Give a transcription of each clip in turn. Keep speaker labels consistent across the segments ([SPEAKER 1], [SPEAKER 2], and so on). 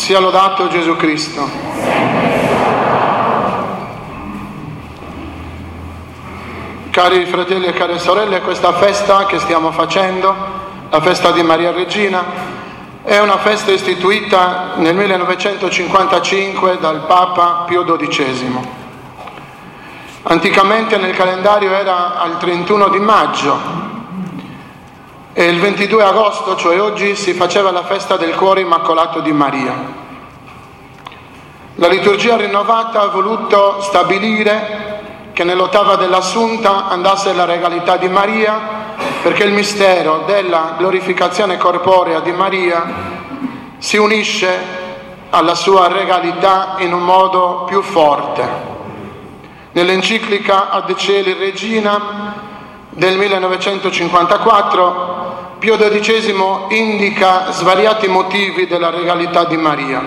[SPEAKER 1] Sia lodato Gesù Cristo. Cari fratelli e care sorelle, questa festa che stiamo facendo, la festa di Maria Regina, è una festa istituita nel 1955 dal Papa Pio XII. Anticamente nel calendario era al 31 di maggio e il 22 agosto, cioè oggi, si faceva la festa del Cuore Immacolato di Maria. La liturgia rinnovata ha voluto stabilire che nell'ottava dell'Assunta andasse la regalità di Maria, perché il mistero della glorificazione corporea di Maria si unisce alla sua regalità in un modo più forte. Nell'enciclica Ad Coeli Regina del 1954 Pio XII indica svariati motivi della regalità di Maria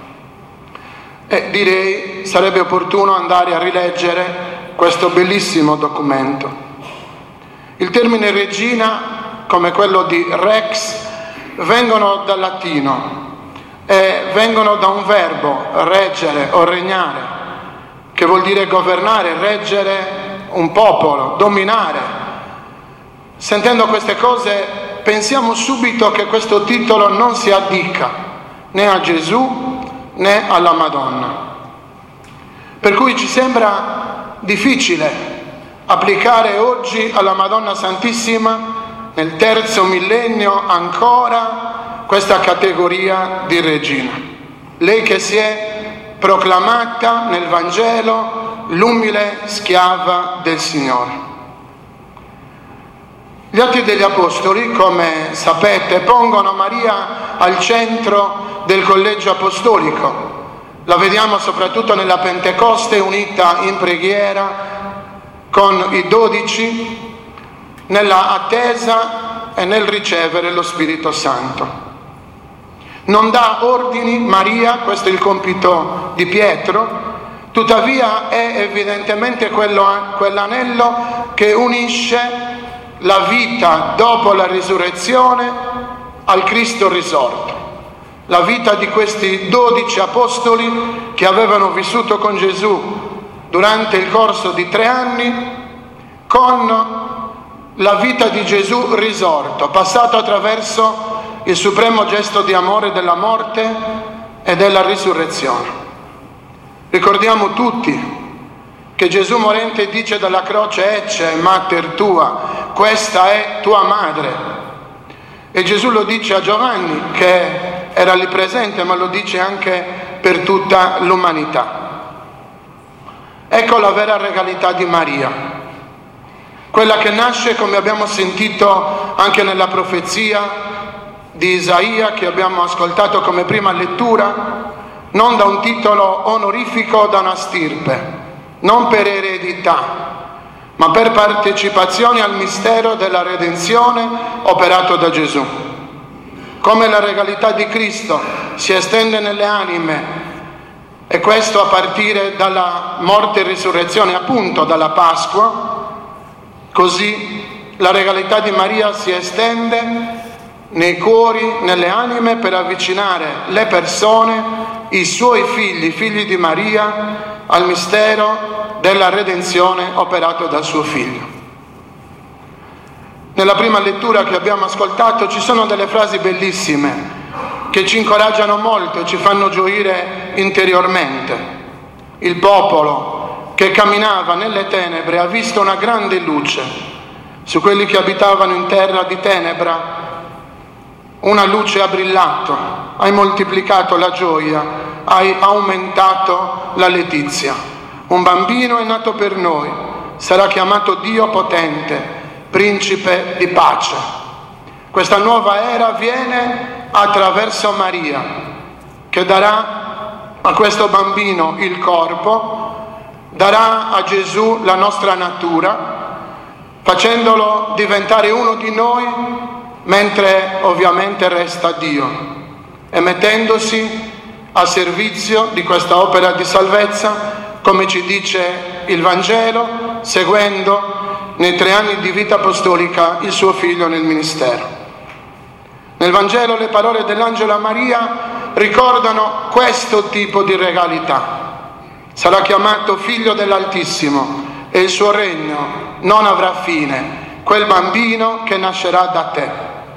[SPEAKER 1] e direi sarebbe opportuno andare a rileggere questo bellissimo documento. Il termine regina, come quello di rex, vengono dal latino e vengono da un verbo, reggere o regnare, che vuol dire governare, reggere un popolo, dominare. Sentendo queste cose pensiamo subito che questo titolo non si addica né a Gesù né alla Madonna. Per cui ci sembra difficile applicare oggi alla Madonna Santissima, nel terzo millennio ancora, questa categoria di regina. Lei che si è proclamata nel Vangelo l'umile schiava del Signore. Gli Atti degli Apostoli, come sapete, pongono Maria al centro del collegio apostolico. La vediamo soprattutto nella Pentecoste, unita in preghiera con i 12, nella attesa e nel ricevere lo Spirito Santo. Non dà ordini Maria, questo è il compito di Pietro, tuttavia è evidentemente quell'anello che unisce la vita dopo la risurrezione al Cristo risorto. La vita di questi 12 apostoli che avevano vissuto con Gesù durante il corso di 3 anni con la vita di Gesù risorto, passato attraverso il supremo gesto di amore della morte e della risurrezione. Ricordiamo tutti che Gesù morente dice dalla croce: Ecce mater tua, questa è tua madre. E Gesù lo dice a Giovanni, che era lì presente, ma lo dice anche per tutta l'umanità. Ecco la vera regalità di Maria, quella che nasce, come abbiamo sentito anche nella profezia di Isaia che abbiamo ascoltato come prima lettura, non da un titolo onorifico, da una stirpe, non per eredità, ma per partecipazione al mistero della redenzione operato da Gesù. Come la regalità di Cristo si estende nelle anime, e questo a partire dalla morte e risurrezione, appunto dalla Pasqua, così la regalità di Maria si estende nei cuori, nelle anime, per avvicinare le persone, i suoi figli, figli di Maria, al mistero della redenzione operato dal suo Figlio. Nella prima lettura che abbiamo ascoltato ci sono delle frasi bellissime che ci incoraggiano molto e ci fanno gioire interiormente. Il popolo che camminava nelle tenebre ha visto una grande luce. Su quelli che abitavano in terra di tenebra una luce ha brillato, hai moltiplicato la gioia, hai aumentato la letizia. Un bambino è nato per noi, sarà chiamato Dio potente, principe di pace. Questa nuova era viene attraverso Maria, che darà a questo bambino il corpo, darà a Gesù la nostra natura, facendolo diventare uno di noi, mentre ovviamente resta Dio, e mettendosi a servizio di questa opera di salvezza, come ci dice il Vangelo, seguendo nei 3 anni di vita apostolica il suo Figlio nel ministero. Nel Vangelo le parole dell'angelo a Maria ricordano questo tipo di regalità. Sarà chiamato figlio dell'Altissimo e il suo regno non avrà fine, quel bambino che nascerà da te.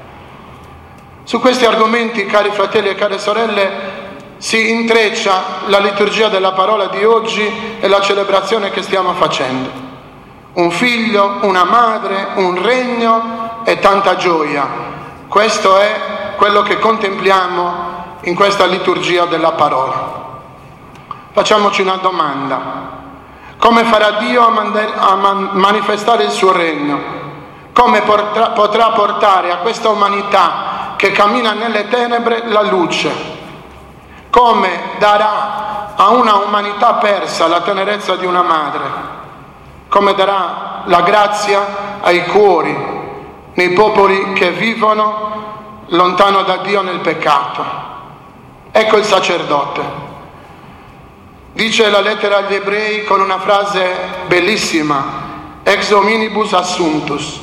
[SPEAKER 1] Su questi argomenti, cari fratelli e care sorelle, si intreccia la liturgia della parola di oggi e la celebrazione che stiamo facendo. Un figlio, una madre, un regno e tanta gioia. Questo è quello che contempliamo in questa liturgia della parola. Facciamoci una domanda: come farà Dio a manifestare il suo regno? Come potrà portare a questa umanità che cammina nelle tenebre la luce? Come darà a una umanità persa la tenerezza di una madre? Come darà la grazia ai cuori, nei popoli che vivono lontano da Dio nel peccato? Ecco il sacerdote. Dice la lettera agli Ebrei con una frase bellissima: ex hominibus assumptus,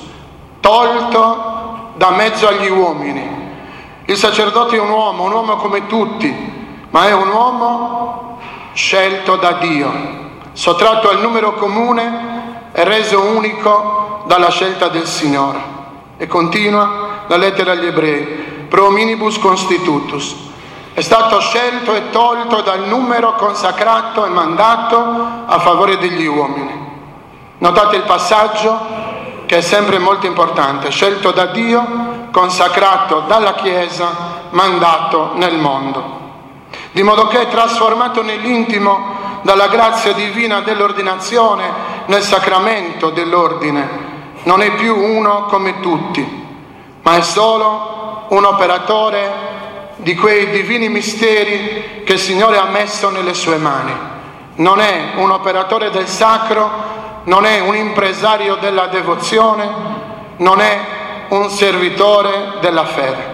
[SPEAKER 1] tolto da mezzo agli uomini. Il sacerdote è un uomo come tutti, ma è un uomo scelto da Dio, sottratto al numero comune e reso unico dalla scelta del Signore. E continua la lettera agli Ebrei: pro hominibus constitutus. È stato scelto e tolto dal numero consacrato e mandato a favore degli uomini. Notate il passaggio che è sempre molto importante: scelto da Dio, consacrato dalla Chiesa, mandato nel mondo. Di modo che è trasformato nell'intimo dalla grazia divina dell'ordinazione nel sacramento dell'ordine. Non è più uno come tutti, ma è solo un operatore di quei divini misteri che il Signore ha messo nelle sue mani. Non è un operatore del sacro, non è un impresario della devozione, non è un servitore della fede.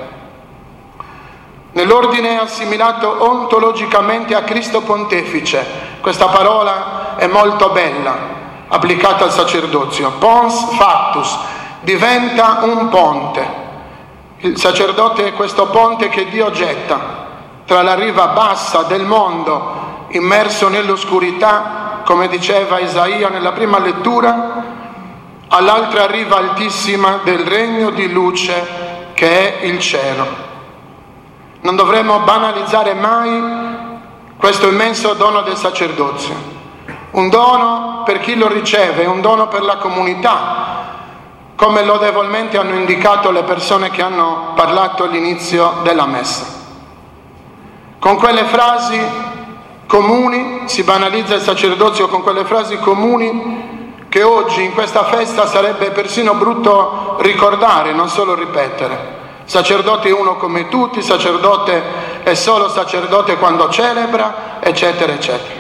[SPEAKER 1] Nell'ordine è assimilato ontologicamente a Cristo Pontefice. Questa parola è molto bella, applicata al sacerdozio. Pons factus, diventa un ponte. Il sacerdote è questo ponte che Dio getta tra la riva bassa del mondo, immerso nell'oscurità, come diceva Isaia nella prima lettura, all'altra riva altissima del regno di luce che è il cielo. Non dovremmo banalizzare mai questo immenso dono del sacerdozio. Un dono per chi lo riceve, un dono per la comunità, come lodevolmente hanno indicato le persone che hanno parlato all'inizio della messa. Con quelle frasi comuni si banalizza il sacerdozio, con quelle frasi comuni che oggi in questa festa sarebbe persino brutto ricordare, non solo ripetere. Sacerdote è uno come tutti, sacerdote è solo sacerdote quando celebra, eccetera, eccetera.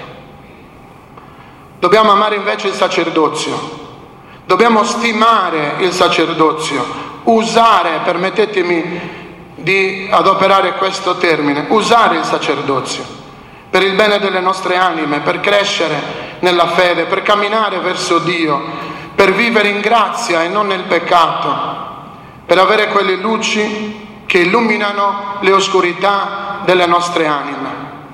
[SPEAKER 1] Dobbiamo amare invece il sacerdozio. Dobbiamo stimare il sacerdozio, usare, permettetemi di adoperare questo termine, usare il sacerdozio per il bene delle nostre anime, per crescere nella fede, per camminare verso Dio, per vivere in grazia e non nel peccato, per avere quelle luci che illuminano le oscurità delle nostre anime.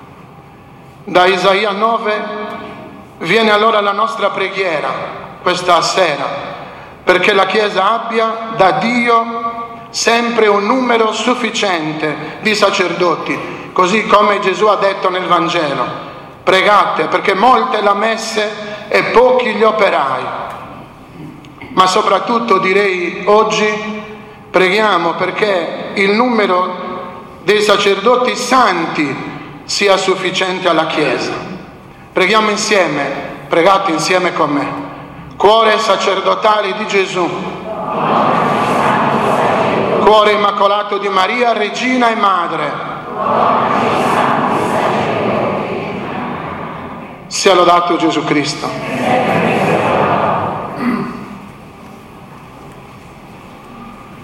[SPEAKER 1] Da Isaia 9 viene allora la nostra preghiera questa sera, perché la Chiesa abbia da Dio sempre un numero sufficiente di sacerdoti, così come Gesù ha detto nel Vangelo: pregate perché molte è la messe e pochi gli operai. Ma soprattutto direi oggi preghiamo perché il numero dei sacerdoti santi sia sufficiente alla Chiesa. Preghiamo insieme, pregate insieme con me. Cuore sacerdotale di Gesù, cuore immacolato di Maria, Regina e Madre, sia lodato Gesù Cristo.